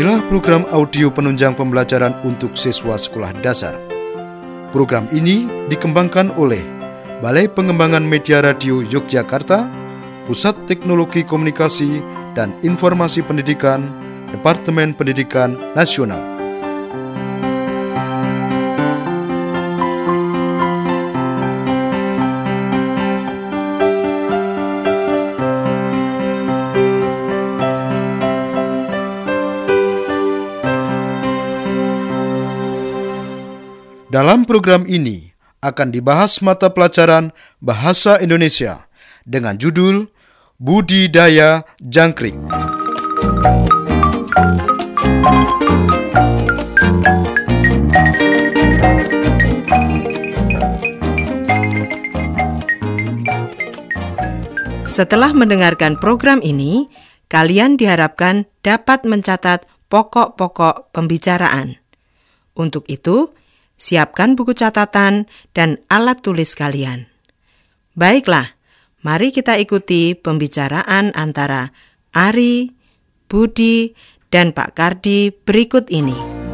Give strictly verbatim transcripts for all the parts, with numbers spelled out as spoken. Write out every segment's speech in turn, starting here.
Inilah program audio penunjang pembelajaran untuk siswa sekolah dasar. Program ini dikembangkan oleh Balai Pengembangan Media Radio Yogyakarta, Pusat Teknologi Komunikasi dan Informasi Pendidikan, Departemen Pendidikan Nasional. Dalam program ini akan dibahas mata pelajaran Bahasa Indonesia dengan judul Budidaya Jangkrik. Setelah mendengarkan program ini, kalian diharapkan dapat mencatat pokok-pokok pembicaraan. Untuk itu, siapkan buku catatan dan alat tulis kalian. Baiklah, mari kita ikuti pembicaraan antara Ari, Budi, dan Pak Kardi berikut ini.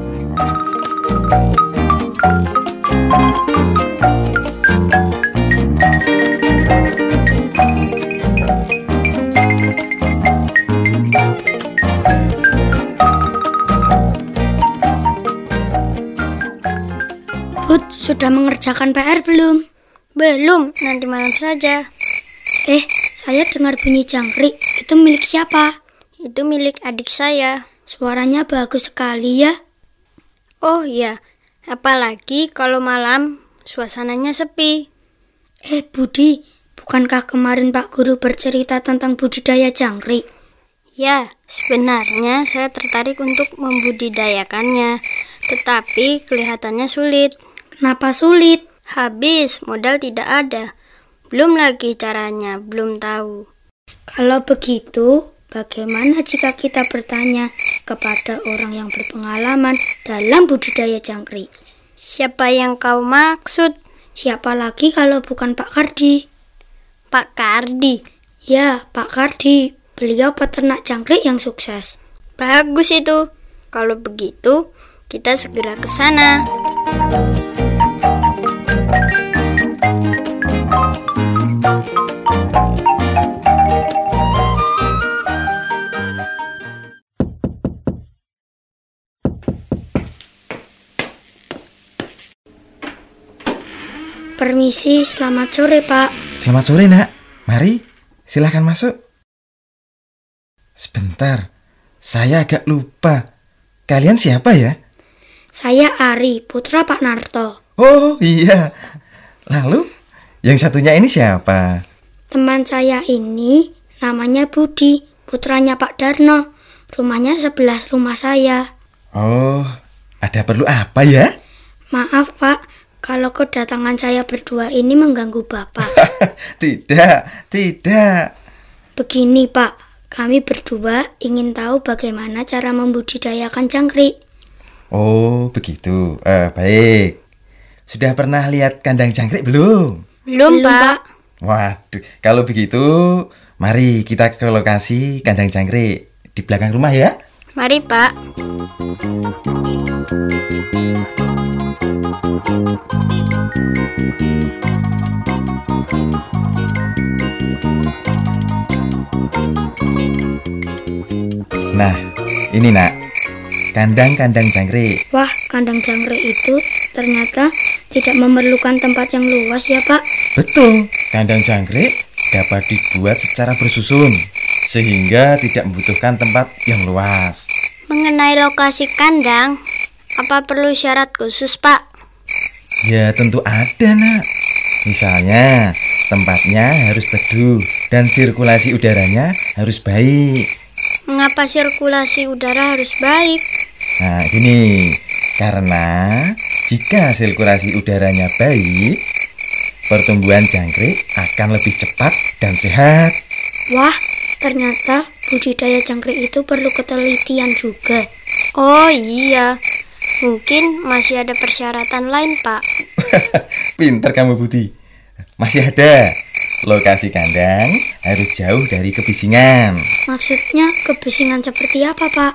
Sudah mengerjakan P R belum? Belum, nanti malam saja. Eh, saya dengar bunyi jangkrik. Itu milik siapa? Itu milik adik saya. Suaranya bagus sekali ya. Oh iya, apalagi kalau malam suasananya sepi. Eh Budi, bukankah kemarin Pak Guru bercerita tentang budidaya jangkrik? Ya, sebenarnya saya tertarik untuk membudidayakannya, tetapi kelihatannya sulit. Kenapa sulit? Habis, modal tidak ada. Belum lagi caranya, belum tahu. Kalau begitu, bagaimana jika kita bertanya kepada orang yang berpengalaman dalam budidaya jangkrik? Siapa yang kau maksud? Siapa lagi kalau bukan Pak Kardi? Pak Kardi? Ya, Pak Kardi. Beliau peternak jangkrik yang sukses. Bagus itu. Kalau begitu, kita segera ke sana. Permisi, selamat sore Pak. Selamat sore nak, mari silahkan masuk. Sebentar, saya agak lupa. Kalian siapa ya? Saya Ari, putra Pak Narto. Oh iya, lalu yang satunya ini siapa? Teman saya ini namanya Budi, putranya Pak Darno. Rumahnya sebelah rumah saya. Oh, ada perlu apa ya? Maaf Pak, kalau kedatangan saya berdua ini mengganggu Bapak. Tidak, tidak. Begini Pak, kami berdua ingin tahu bagaimana cara membudidayakan jangkrik. Oh, begitu. Eh, baik. Sudah pernah lihat kandang jangkrik belum? Belum, Pak. Waduh, kalau begitu, mari kita ke lokasi kandang jangkrik di belakang rumah ya. Mari, Pak. Nah, ini nak, kandang-kandang jangkrik. Wah, kandang jangkrik itu ternyata tidak memerlukan tempat yang luas ya Pak? Betul, kandang jangkrik dapat dibuat secara bersusun, sehingga tidak membutuhkan tempat yang luas. Mengenai lokasi kandang, apa perlu syarat khusus Pak? Ya tentu ada nak. Misalnya, tempatnya harus teduh dan sirkulasi udaranya harus baik. Mengapa sirkulasi udara harus baik? Nah, gini, karena jika sirkulasi udaranya baik, pertumbuhan jangkrik akan lebih cepat dan sehat. Wah, ternyata budidaya jangkrik itu perlu ketelitian juga. Oh iya, mungkin masih ada persyaratan lain, Pak. Pintar kamu, Budi. Masih ada. Lokasi kandang harus jauh dari kebisingan. Maksudnya kebisingan seperti apa, Pak?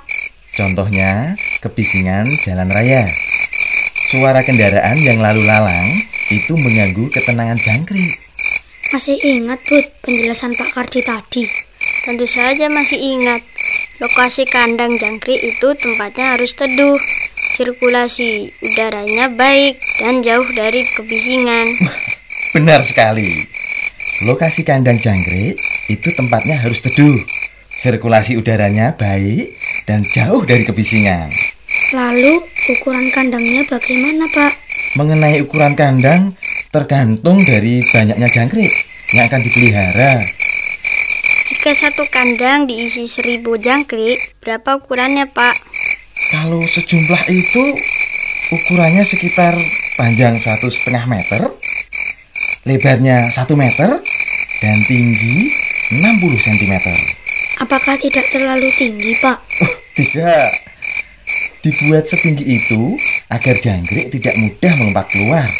Contohnya, kebisingan jalan raya. Suara kendaraan yang lalu lalang itu mengganggu ketenangan jangkrik. Masih ingat, Bud, penjelasan Pak Kardi tadi? Tentu saja masih ingat. Lokasi kandang jangkrik itu tempatnya harus teduh, sirkulasi udaranya baik, dan jauh dari kebisingan. Benar sekali. Lokasi kandang jangkrik itu tempatnya harus teduh, sirkulasi udaranya baik, dan jauh dari kebisingan. Lalu, ukuran kandangnya bagaimana, Pak? Mengenai ukuran kandang, tergantung dari banyaknya jangkrik yang akan dipelihara. Jika satu kandang diisi seribu jangkrik, berapa ukurannya, Pak? Kalau sejumlah itu, ukurannya sekitar panjang satu setengah meter, lebarnya satu meter, dan tinggi enam puluh sentimeter. Apakah tidak terlalu tinggi, Pak? Oh, tidak. Dibuat setinggi itu agar jangkrik tidak mudah melompat keluar.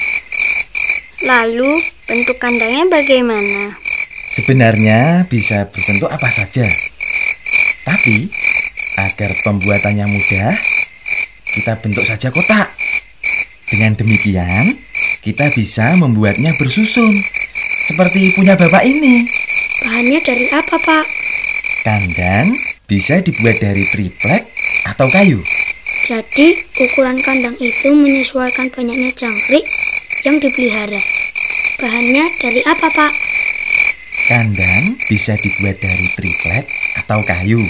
Lalu, bentuk kandangnya bagaimana? Sebenarnya bisa berbentuk apa saja. Tapi, agar pembuatannya mudah, kita bentuk saja kotak. Dengan demikian, kita bisa membuatnya bersusun, seperti punya Bapak ini. Bahannya dari apa, Pak? Kandang bisa dibuat dari triplek atau kayu. Jadi, ukuran kandang itu menyesuaikan banyaknya jangkrik yang dipelihara. Bahannya dari apa, Pak? Kandang bisa dibuat dari triplek atau kayu.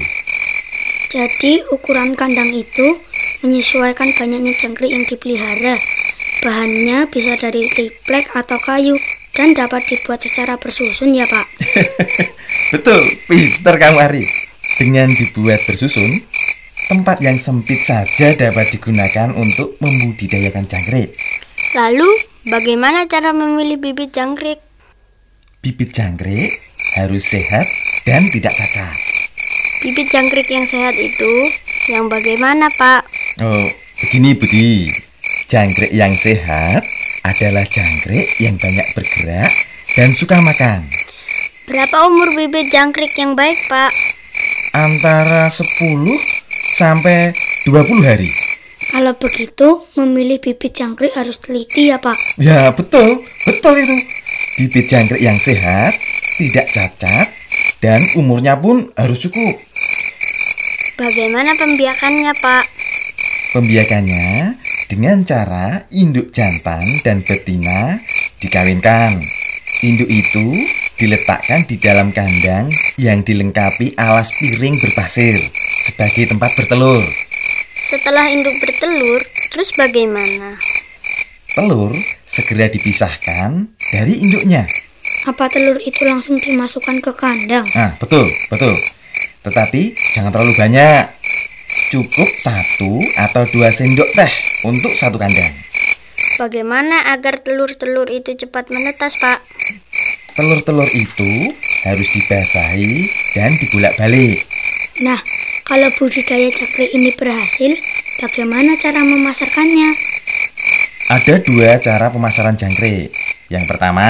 Jadi, ukuran kandang itu menyesuaikan banyaknya jangkrik yang dipelihara. Bahannya bisa dari triplek atau kayu dan dapat dibuat secara bersusun ya, Pak? Betul, pinter kamu Ari. Dengan dibuat bersusun, tempat yang sempit saja dapat digunakan untuk membudidayakan jangkrik. Lalu, bagaimana cara memilih bibit jangkrik? Bibit jangkrik harus sehat dan tidak cacat. Bibit jangkrik yang sehat itu yang bagaimana, Pak? Oh, begini Budi. Jangkrik yang sehat adalah jangkrik yang banyak bergerak dan suka makan. Berapa umur bibit jangkrik yang baik, Pak? Antara sepuluh sampai dua puluh hari. Kalau begitu, memilih bibit jangkrik harus teliti ya, Pak? Ya, betul. Betul itu. Bibit jangkrik yang sehat, tidak cacat, dan umurnya pun harus cukup. Bagaimana pembiakannya, Pak? Pembiakannya dengan cara induk jantan dan betina dikawinkan. Induk itu diletakkan di dalam kandang yang dilengkapi alas piring berpasir sebagai tempat bertelur. Setelah induk bertelur, terus bagaimana? Telur segera dipisahkan dari induknya. Apa telur itu langsung dimasukkan ke kandang? Nah, betul, betul. Tetapi jangan terlalu banyak. Cukup satu atau dua sendok teh untuk satu kandang. Bagaimana agar telur-telur itu cepat menetas, Pak? Telur-telur itu harus dibasahi dan dibolak-balik. Nah, kalau budidaya jangkrik ini berhasil, bagaimana cara memasarkannya? Ada dua cara pemasaran jangkrik. Yang pertama,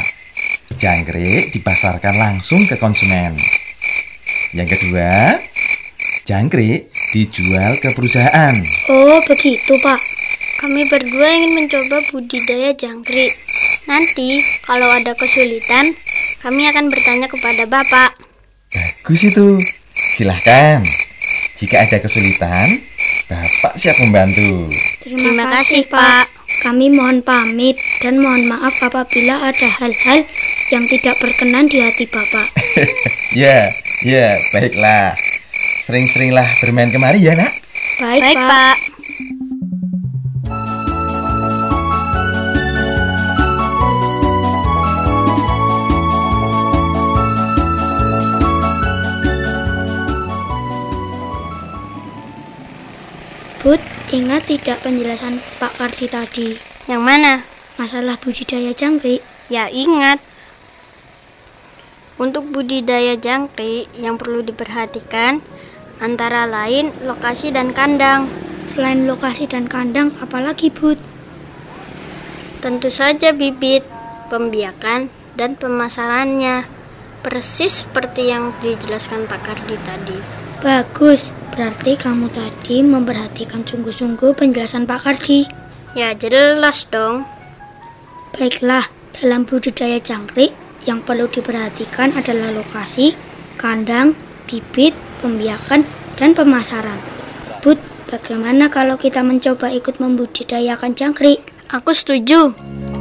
jangkrik dipasarkan langsung ke konsumen. Yang kedua, jangkrik dijual ke perusahaan. Oh, begitu, Pak. Kami berdua ingin mencoba budidaya jangkrik. Nanti, kalau ada kesulitan, kami akan bertanya kepada Bapak. Bagus itu. Silahkan. Jika ada kesulitan, Bapak siap membantu. Terima, Terima kasih, kasih, Pak. Kami mohon pamit dan mohon maaf apabila ada hal-hal yang tidak berkenan di hati Bapak. Ya, ya, baiklah. Sering-seringlah bermain kemari ya, Nak. Baik, Baik, Pak. Pak. Bud, ingat tidak penjelasan Pak Kardi tadi? Yang mana? Masalah budidaya jangkrik. Ya, ingat. Untuk budidaya jangkrik yang perlu diperhatikan antara lain lokasi dan kandang. Selain lokasi dan kandang, apalagi, Bud? Tentu saja bibit, pembiakan, dan pemasarannya. Persis seperti yang dijelaskan Pak Kardi tadi. Bagus. Berarti kamu tadi memperhatikan sungguh-sungguh penjelasan Pak Kardi. Ya jelas dong. Baiklah, dalam budidaya jangkrik yang perlu diperhatikan adalah lokasi, kandang, bibit, pembiakan, dan pemasaran. Bud, bagaimana kalau kita mencoba ikut membudidayakan jangkrik? Aku setuju.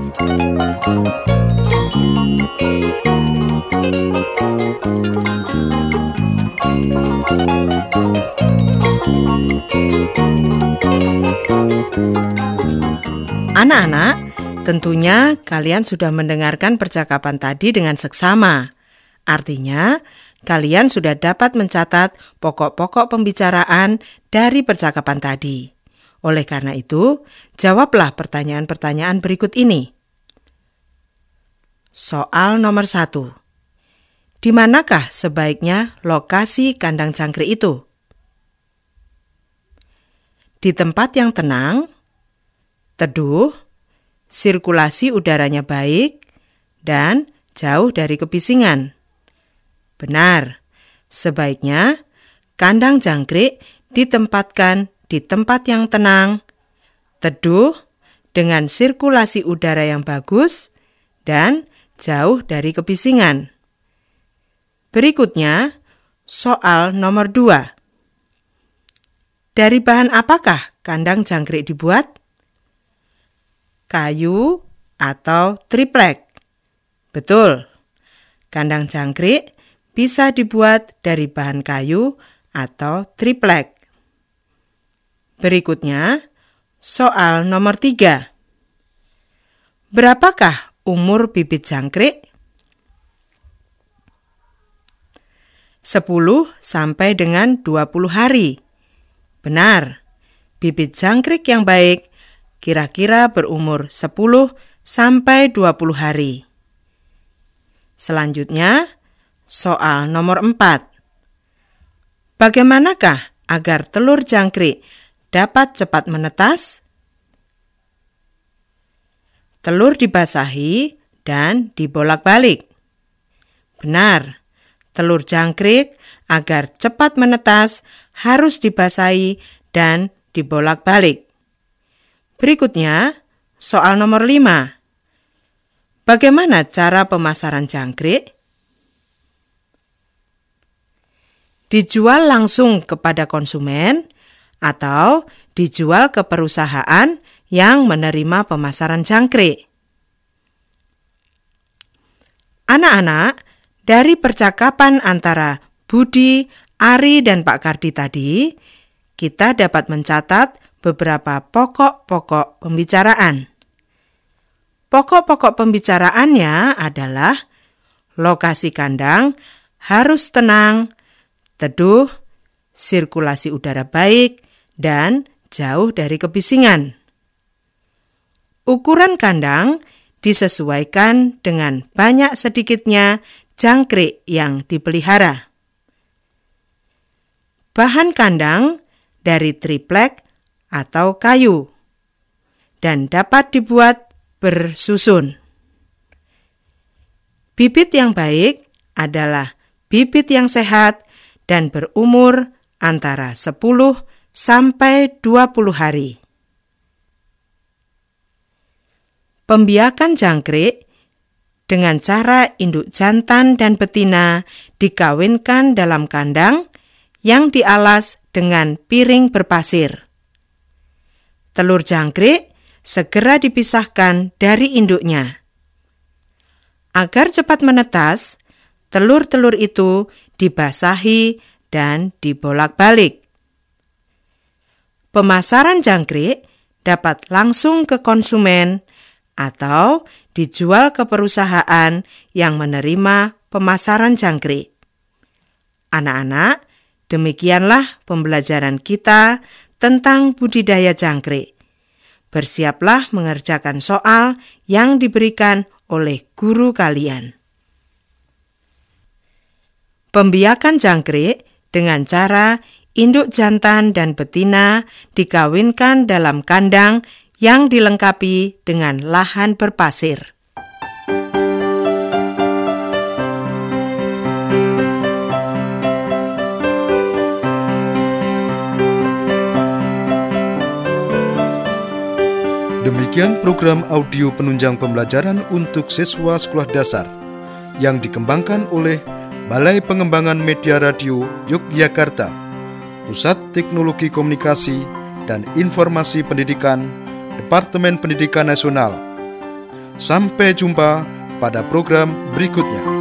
Anak-anak, tentunya kalian sudah mendengarkan percakapan tadi dengan seksama. Artinya, kalian sudah dapat mencatat pokok-pokok pembicaraan dari percakapan tadi. Oleh karena itu, jawablah pertanyaan-pertanyaan berikut ini. Soal nomor satu. Di manakah sebaiknya lokasi kandang jangkrik itu? Di tempat yang tenang, teduh, sirkulasi udaranya baik, dan jauh dari kebisingan. Benar, sebaiknya kandang jangkrik ditempatkan di tempat yang tenang, teduh, dengan sirkulasi udara yang bagus, dan jauh dari kebisingan. Berikutnya, soal nomor dua. Dari bahan apakah kandang jangkrik dibuat? Kayu atau triplek? Betul, kandang jangkrik bisa dibuat dari bahan kayu atau triplek. Berikutnya, soal nomor tiga. Berapakah umur bibit jangkrik? sepuluh sampai dengan dua puluh hari. Benar, bibit jangkrik yang baik kira-kira berumur sepuluh sampai dua puluh hari. Selanjutnya, soal nomor empat. Bagaimanakah agar telur jangkrik dapat cepat menetas? Telur dibasahi dan dibolak-balik. Benar, telur jangkrik agar cepat menetas harus dibasahi dan dibolak-balik. Berikutnya, soal nomor lima. Bagaimana cara pemasaran jangkrik? Dijual langsung kepada konsumen atau dijual ke perusahaan yang menerima pemasaran jangkrik. Anak-anak, dari percakapan antara Budi, Ari, dan Pak Kardi tadi, kita dapat mencatat beberapa pokok-pokok pembicaraan. Pokok-pokok pembicaraannya adalah lokasi kandang harus tenang, teduh, sirkulasi udara baik, dan jauh dari kebisingan. Ukuran kandang disesuaikan dengan banyak sedikitnya jangkrik yang dipelihara. Bahan kandang dari triplek atau kayu dan dapat dibuat bersusun. Bibit yang baik adalah bibit yang sehat dan berumur antara sepuluh sampai dua puluh hari. Pembiakan jangkrik dengan cara induk jantan dan betina dikawinkan dalam kandang yang dialas dengan piring berpasir. Telur jangkrik segera dipisahkan dari induknya. Agar cepat menetas, telur-telur itu dibasahi dan dibolak-balik. Pemasaran jangkrik dapat langsung ke konsumen atau dijual ke perusahaan yang menerima pemasaran jangkrik. Anak-anak, demikianlah pembelajaran kita tentang budidaya jangkrik. Bersiaplah mengerjakan soal yang diberikan oleh guru kalian. Pembiakan jangkrik dengan cara induk jantan dan betina dikawinkan dalam kandang yang dilengkapi dengan lahan berpasir. Demikian program audio penunjang pembelajaran untuk siswa sekolah dasar yang dikembangkan oleh Balai Pengembangan Media Radio Yogyakarta, Pusat Teknologi Komunikasi dan Informasi Pendidikan, Departemen Pendidikan Nasional. Sampai jumpa pada program berikutnya.